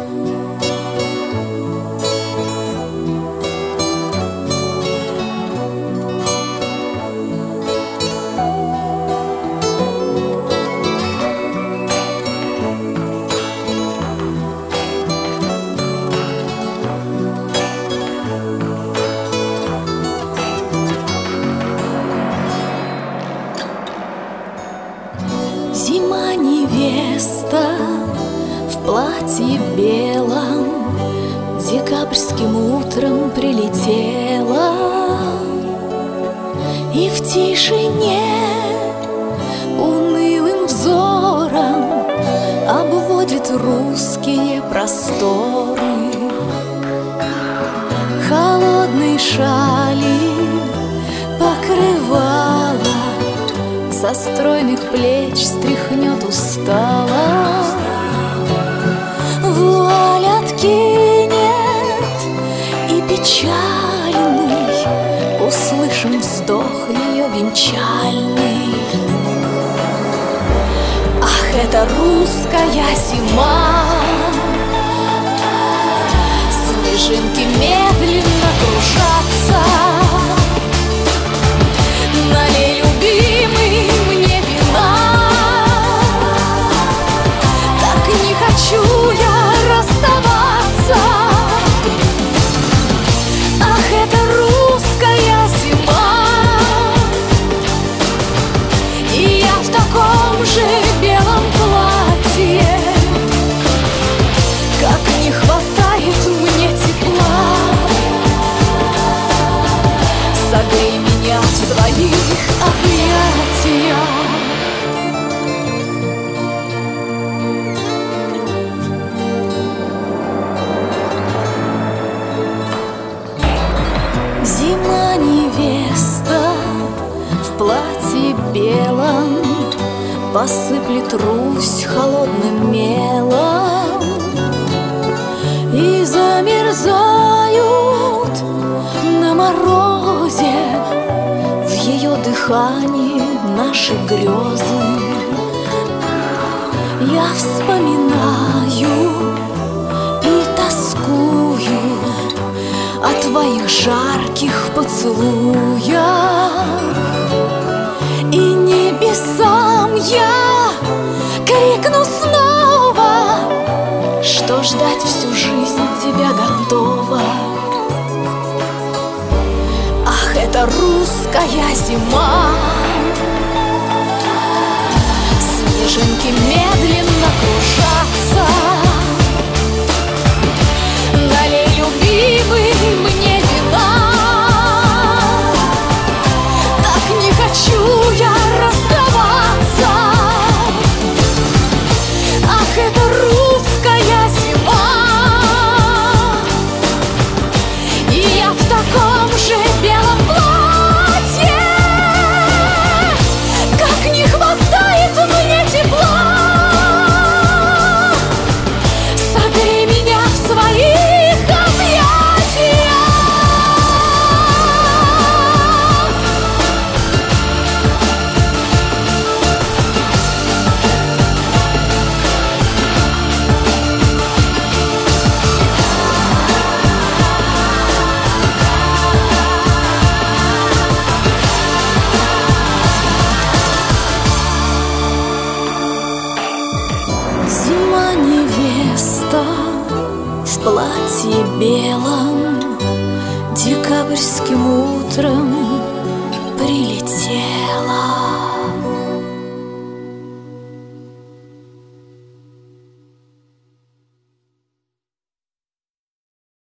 Зима невеста в платье белом декабрьским утром прилетела, и в тишине унылым взором обводит русские просторы. Холодной шали покрывала со стройных плеч стряхнет устало, вуаль откинет, и печальный услышим вздох ее венчальный. Ах, это русская зима! Снежинки медленно кружатся. Налей, любимый, мне вина. Так не хочу я расставаться. Ах, это русская зима, и я в таком же белом платье. Как не хватает мне тепла. Согрей меня в своих объятиях. Зима невеста в платье белом посыплет Русь холодным мелом, и замерзают на морозе в ее дыхании наши грезы. Я вспоминаю и тоскую о твоих жарких поцелуях, и небесам я крикну снова, что ждать всю жизнь тебя готова. Ах, это русская зима! Снежинки медленно кружатся. Налей, любимый, мне вина. Так не хочу я расставаться. Ах, это русская зима, и я в таком же белом платье. Как не хватает мне тепла. Согрей меня в своих объятиях. Зима невеста в платье белом декабрьским утром прилетела.